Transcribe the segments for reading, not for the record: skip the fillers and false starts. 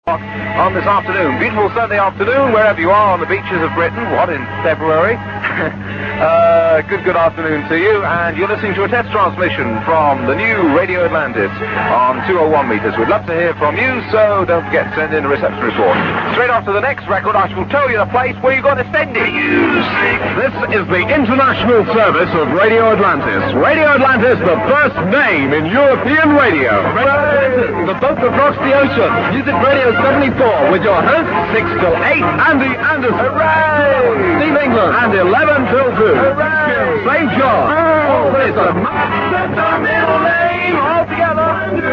On this afternoon, beautiful Sunday afternoon, wherever you are on the beaches of Britain. What, in February? Good afternoon to you, and you're listening to a test transmission from the new Radio Atlantis on 201 meters. We'd love to hear from you, so don't forget to send in a reception report. Straight after the next record, I shall tell you the place where you've got to send it. This is the international service of Radio Atlantis. Radio Atlantis, the first name in European radio. The boat across the ocean. Music Radio 74 with your hosts 6 till 8, Andy Anderson. Hooray! Steve England. And 11 till 2. Hooray! St. John. Oh, It's a that's our middle name all together.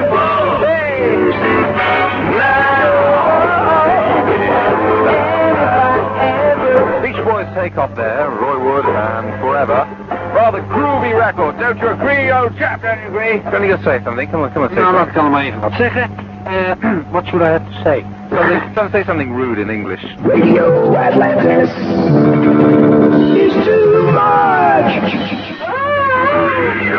Beach Boys take off there, Roy Wood and Forever. Rather groovy record, don't you agree, old chap? Don't you agree? Can you just say something? Come on, say something. I'm not telling me anything. What should I have to say? Say something rude in English. Radio Atlantis is too much. Radio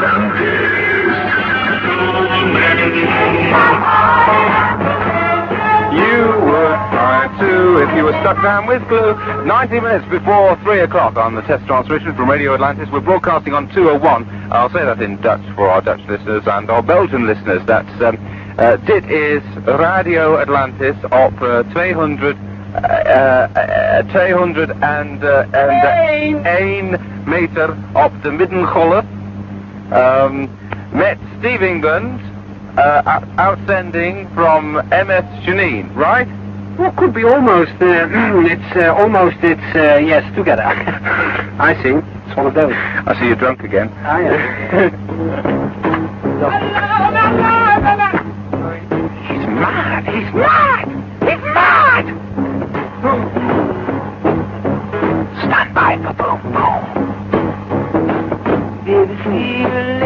You would try to if you were stuck down with glue. 90 minutes before 3 o'clock on the test transmission from Radio Atlantis. We're broadcasting on 201. I'll say that in Dutch for our Dutch listeners and our Belgian listeners. That's dit is Radio Atlantis op 200 201 meter op de middengolf. Met Steve England, outstanding from MS Janine, right? Well, could be almost. Yes, together. I see. It's one of those. I see you're drunk again. I am. He's mad! He's mad! He's mad! Stand by for boom boom.